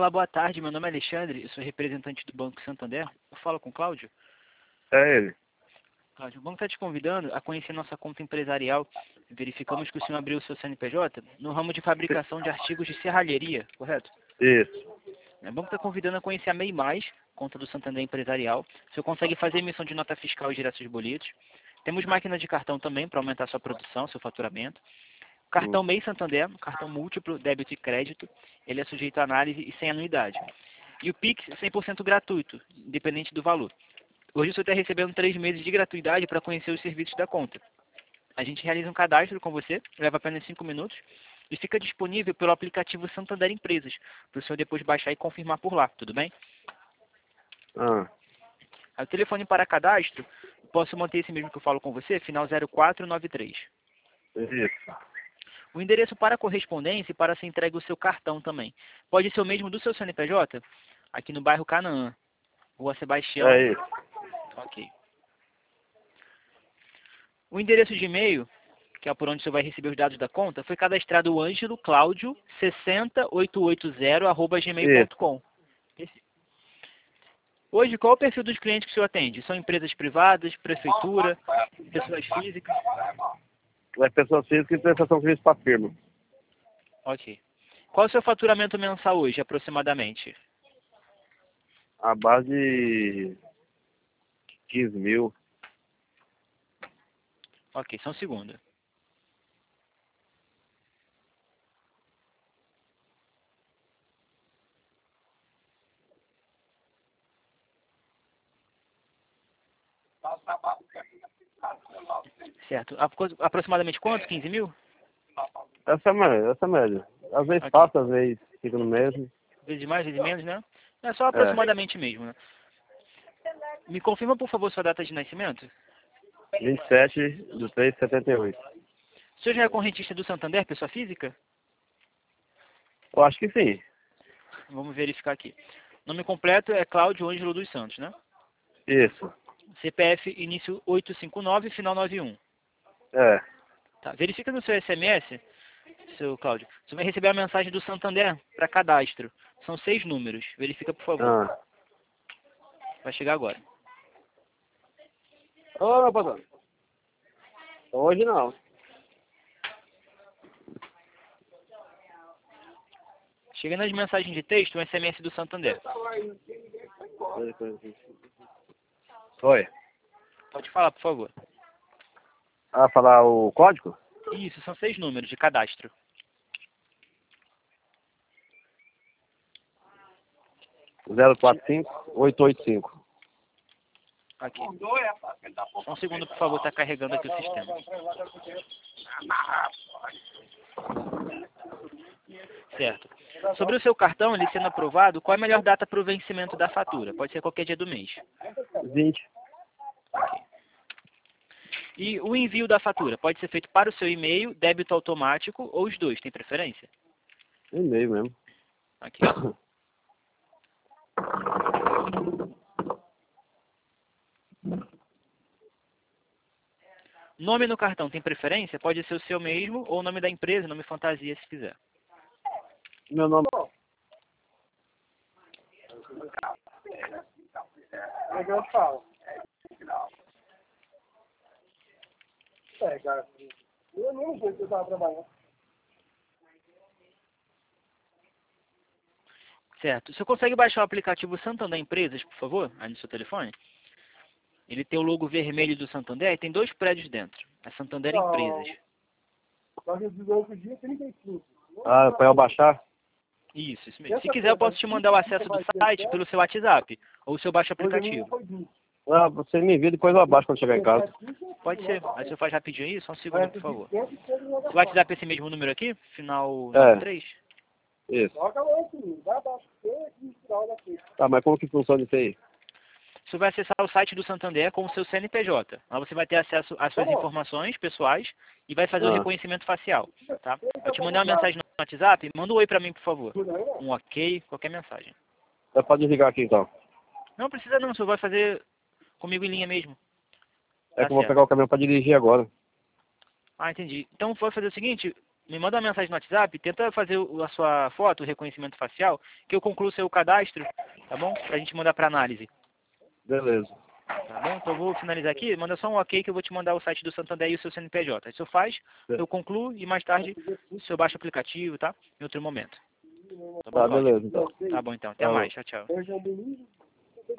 Olá, boa tarde. Meu nome é Alexandre, eu sou representante do Banco Santander. Eu falo com o Cláudio. É ele. Cláudio, o banco está te convidando a conhecer nossa conta empresarial. Verificamos que o senhor abriu o seu CNPJ no ramo de fabricação de artigos de serralheria, correto? Isso. O banco está convidando a conhecer a MEI+, conta do Santander Empresarial. O senhor consegue fazer emissão de nota fiscal e girar seus boletos. Temos máquina de cartão também para aumentar sua produção, seu faturamento. Cartão MEI Santander, cartão múltiplo, débito e crédito. Ele é sujeito a análise e sem anuidade. E o Pix 100% gratuito, independente do valor. Hoje o senhor está recebendo 3 meses de gratuidade para conhecer os serviços da conta. A gente realiza um cadastro com você, leva apenas 5 minutos, e fica disponível pelo aplicativo Santander Empresas, para o senhor depois baixar e confirmar por lá, tudo bem? O telefone para cadastro, posso manter esse mesmo que eu falo com você, final 0493. Isso. O endereço para correspondência e para ser entregue o seu cartão também. Pode ser o mesmo do seu CNPJ? Aqui no bairro Canaã, Rua Sebastião. É isso. Ok. O endereço de e-mail, que é por onde você vai receber os dados da conta, foi cadastrado o Ângelo Cláudio 60880@gmail.com. Hoje, qual é o perfil dos clientes que o senhor atende? São empresas privadas, prefeitura, pessoas físicas? É pessoa física e prestação de serviço para firma. Ok. Qual é o seu faturamento mensal hoje, aproximadamente? A base de 15 mil. Ok, só um segundo. Certo. Aproximadamente quanto? 15 mil? Essa é a média. Essa é a média. Às vezes Ok. passa, às vezes fica no mesmo. Vezes mais, vezes menos, né? É só É. aproximadamente mesmo, né? Me confirma, por favor, sua data de nascimento. 27/3/78. O senhor já é correntista do Santander, pessoa física? Eu acho que sim. Vamos verificar aqui. Nome completo é Cláudio Ângelo dos Santos, né? Isso. CPF início 859, final 91. É. Tá. Verifica no seu SMS, seu Cláudio. Você vai receber a mensagem do Santander para cadastro. São 6 números. Verifica, por favor. Vai chegar agora. Ô, meu patrão. Hoje não. Chega nas mensagens de texto, um SMS do Santander. Oi. Pode falar, por favor. Falar o código? Isso, são 6 números de cadastro. Zero quatro cinco 885. Aqui. Só um segundo, por favor, está carregando aqui o sistema. Certo. Sobre o seu cartão, ele sendo aprovado, qual é a melhor data para o vencimento da fatura? Pode ser qualquer dia do mês. 20. Ok. E o envio da fatura pode ser feito para o seu e-mail, débito automático ou os dois, tem preferência? E-mail mesmo. Ok. Nome no cartão tem preferência? Pode ser o seu mesmo ou o nome da empresa, nome fantasia, se quiser. Meu nome. É que eu falo. Cara. Eu não sei se eu estava trabalhando. Certo. Você consegue baixar o aplicativo Santander Empresas, por favor, aí no seu telefone? Ele tem o logo vermelho do Santander e tem 2 prédios dentro. É Santander Empresas. Para eu baixar? Isso mesmo. Se quiser, eu posso te mandar o acesso do site pelo seu WhatsApp ou o seu baixo aplicativo. Você me envia, depois eu abaixo quando chegar em casa. Pode ser. Aí você faz rapidinho aí, só um segundo, por favor. O WhatsApp é esse mesmo número aqui? Final 93? Isso. Tá, mas como que funciona isso aí? Você vai acessar o site do Santander com o seu CNPJ. Lá você vai ter acesso às suas informações pessoais e vai fazer o reconhecimento facial. Tá? Eu te mandei uma mensagem no WhatsApp, manda um oi pra mim, por favor. Um ok, qualquer mensagem. Você pode desligar aqui então. Não precisa não, você vai fazer comigo em linha mesmo. É que eu vou pegar o caminhão para dirigir agora. Ah, entendi. Então, vou fazer o seguinte, Me manda uma mensagem no WhatsApp, tenta fazer a sua foto, o reconhecimento facial, que eu concluo o seu cadastro, tá bom? Pra gente mandar para análise. Beleza. Tá bom? Então eu vou finalizar aqui, manda só um ok que eu vou te mandar o site do Santander e o seu CNPJ. Aí o senhor faz, eu concluo e mais tarde o senhor baixa o aplicativo, tá? Em outro momento. Tá bom, Tá, Cláudio? beleza, então. Tá bom então. Até Falou. mais. Tchau, tchau.